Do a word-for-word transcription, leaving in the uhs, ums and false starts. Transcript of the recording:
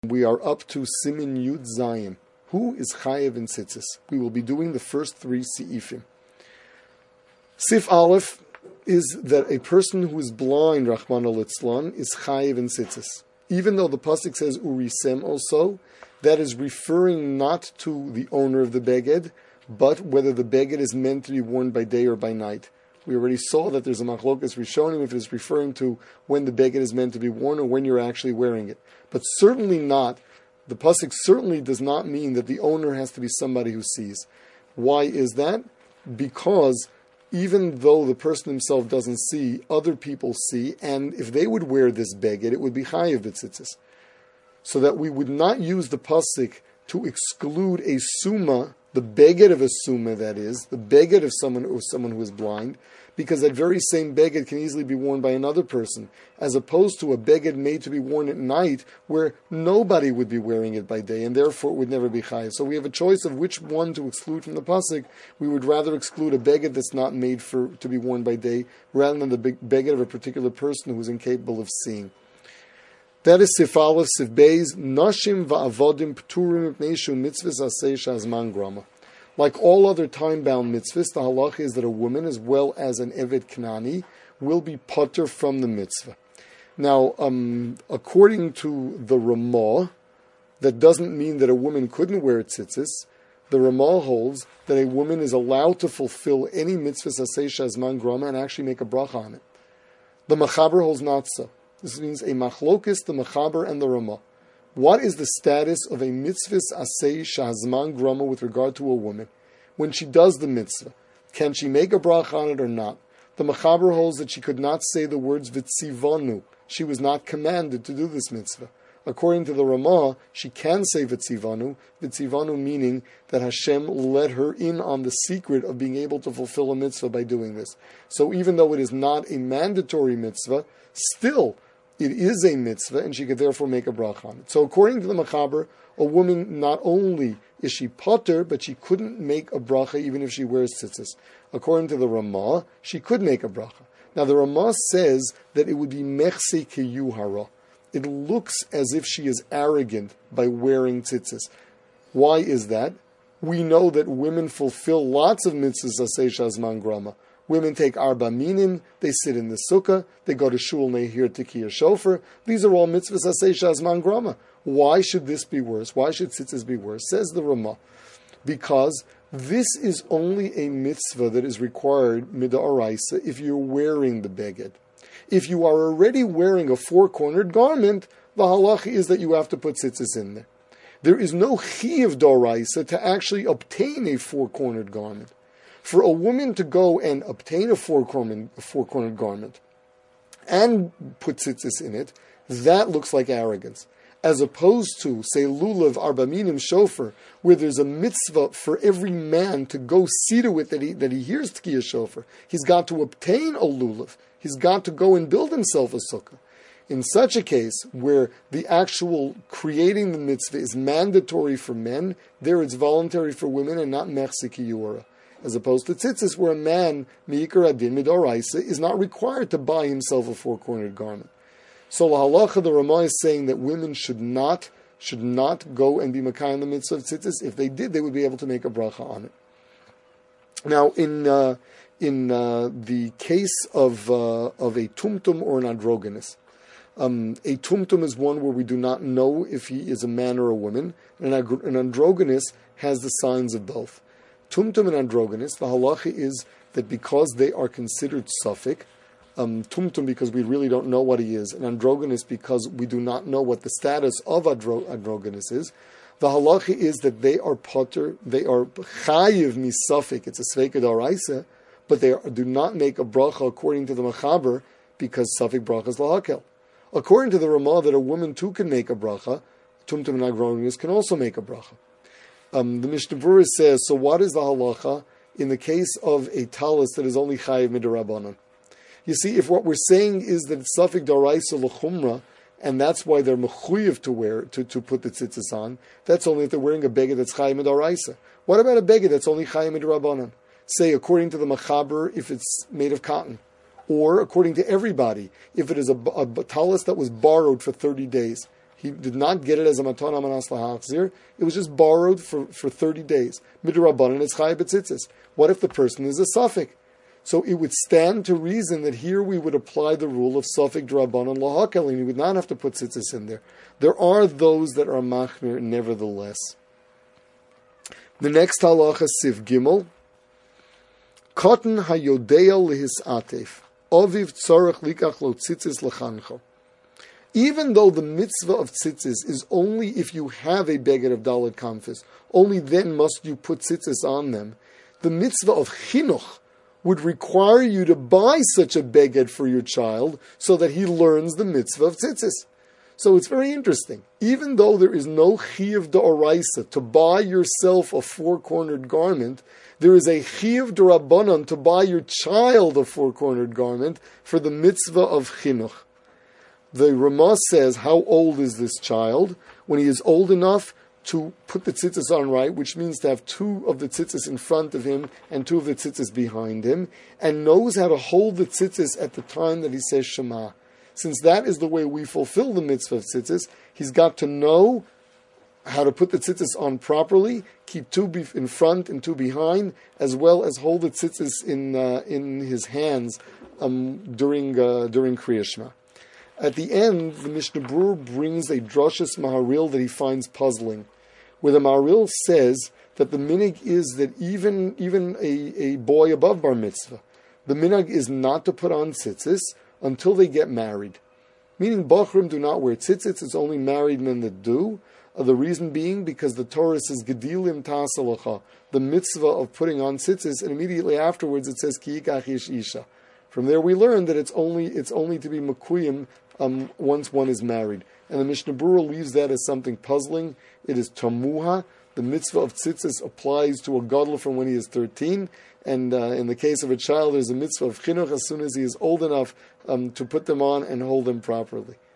We are up to Simin Yud Zayim. Who is Chayev in Tzitzis? We will be doing the first three Seifim. Sif Aleph is that a person who is blind, Rahman al-Itzlan, is Chayev in Tzitzis. Even though the pasuk says Urisem also, that is referring not to the owner of the beged, but whether the beged is meant to be worn by day or by night. We already saw that there's a machlokas rishonim if it is referring to when the beged is meant to be worn or when you're actually wearing it. But certainly not, the pasuk certainly does not mean that the owner has to be somebody who sees. Why is that? Because even though the person himself doesn't see, other people see, and if they would wear this beged, it would be chayiv b'tzitzis. So that we would not use the pasuk to exclude a summa, the beged of a summa, that is, the beged of someone or someone who is blind, because that very same beged can easily be worn by another person, as opposed to a beged made to be worn at night, where nobody would be wearing it by day, and therefore it would never be chayiv. So we have a choice of which one to exclude from the pasuk. We would rather exclude a beged that's not made for to be worn by day, rather than the beged of a particular person who is incapable of seeing. That is Sif Aleph, Sif Beis, Nashim va'avodim p'turim mipnei shu mitzvahs aseh shazman grama. Like all other time-bound mitzvahs, the halacha is that a woman, as well as an Eved Knani, will be patur from the mitzvah. Now, um, according to the Ramah, that doesn't mean that a woman couldn't wear tzitzis. The Ramah holds that a woman is allowed to fulfill any mitzvahs aseh shazman grama and actually make a bracha on it. The Machaber holds not so. This means a machlokis, the Machaber, and the Ramah. What is the status of a mitzvahs aseh shahazman grama with regard to a woman? When she does the mitzvah, can she make a bracha on it or not? The Machaber holds that she could not say the words vitzivanu. She was not commanded to do this mitzvah. According to the Ramah, she can say vitzivanu, vitzivanu meaning that Hashem let her in on the secret of being able to fulfill a mitzvah by doing this. So even though it is not a mandatory mitzvah, still it is a mitzvah, and she could therefore make a bracha on it. So according to the Machaber, a woman not only is she potter, but she couldn't make a bracha even if she wears tzitzis. According to the Ramah, she could make a bracha. Now the Ramah says that it would be mechse keyuhara. It looks as if she is arrogant by wearing tzitzis. Why is that? We know that women fulfill lots of mitzvahs aseh shazman grama. Women take arba minim, they sit in the sukkah, they go to shul and they hear tikiyah shofar. These are all mitzvahs aseh shazman grama. Why should this be worse? Why should tzitzis be worse? Says the Ramah. Because this is only a mitzvah that is required mid'oraisa if you're wearing the beged. If you are already wearing a four-cornered garment, the halacha is that you have to put tzitzis in there. There is no chiyuv d'oraisa to actually obtain a four-cornered garment. For a woman to go and obtain a four-cornered, a four-cornered garment and put tzitzis in it, that looks like arrogance. As opposed to, say, lulav arba minim shofar, where there's a mitzvah for every man to go see to it that he, that he hears tikiyah shofar. He's got to obtain a lulav. He's got to go and build himself a sukkah. In such a case, where the actual creating the mitzvah is mandatory for men, there it's voluntary for women and not mechse kiyura. As opposed to tzitzis, where a man, mi'ikar adin midoraisa, is not required to buy himself a four-cornered garment. So la halacha, the Ramah is saying that women should not should not go and be makayim the mitzvah of tzitzis. If they did, they would be able to make a bracha on it. Now, in uh, in uh, the case of uh, of a tumtum or an androgynous, um, a tumtum is one where we do not know if he is a man or a woman, and an androgynous has the signs of both. Tumtum and androgynous, the halacha is that because they are considered suffix, um, tumtum because we really don't know what he is, and androgynous because we do not know what the status of andro- androgynous is, the halacha is that they are potter, they are chayiv misafik, it's a sveika d'oraisa, but they are, do not make a bracha according to the Machaber because suffik bracha is lahakel. According to the Ramah, that a woman too can make a bracha, tumtum and androgynous can also make a bracha. Um, the Mishnah Berurah says, so what is the halacha in the case of a talus that is only chayiv midrabanan? You see, if what we're saying is that it's suffik d'oraisa l'chumra, and that's why they're mechuyev to wear, to, to put the tzitzis on, that's only if they're wearing a beged that's chayiv midoraisa. What about a beged that's only chayiv midrabanan? Say, according to the Machaber, if it's made of cotton. Or, according to everybody, if it is a, a talus that was borrowed for thirty days. He did not get it as a matana manas lahachzir. It was just borrowed for, for thirty days. Midrabanan is chayav b'tzitzis. What if the person is a suffix? So it would stand to reason that here we would apply the rule of suffix drabanan lahakel, and you would not have to put tzitzis in there. There are those that are machmir nevertheless. The next halacha, Siv Gimel. Cotton hayodea lihis atef. Oviv tzarech likach lo tzitzis lechancho. Even though the mitzvah of tzitzis is only if you have a beged of Dalet Kamfis, only then must you put tzitzis on them. The mitzvah of chinuch would require you to buy such a beged for your child so that he learns the mitzvah of tzitzis. So it's very interesting. Even though there is no chiyuv d'oraisa to buy yourself a four-cornered garment, there is a chiyuv d'rabbanan to buy your child a four-cornered garment for the mitzvah of chinuch. The Ramah says, how old is this child? When he is old enough to put the tzitzis on right, which means to have two of the tzitzis in front of him and two of the tzitzis behind him, and knows how to hold the tzitzis at the time that he says Shema. Since that is the way we fulfill the mitzvah of tzitzis, he's got to know how to put the tzitzis on properly, keep two in front and two behind, as well as hold the tzitzis in uh, in his hands um, during uh, during Kriya Shema. At the end, the Mishnah Berurah brings a drashas Maharil that he finds puzzling, where the Maharil says that the minhag is that even even a, a boy above bar mitzvah, the minhag is not to put on tzitzis until they get married. Meaning, Bachrim do not wear tzitzits, it's only married men that do. Uh, the reason being because the Torah says, Gedilim ta'asalacha, the mitzvah of putting on tzitzis, and immediately afterwards it says, Ki yikach ish isha. From there we learn that it's only it's only to be mekuyim um, once one is married. And the Mishnah Berurah leaves that as something puzzling. It is tamuha. The mitzvah of tzitzis applies to a gadol from when he is thirteen. And uh, in the case of a child, there's a mitzvah of chinuch as soon as he is old enough um, to put them on and hold them properly.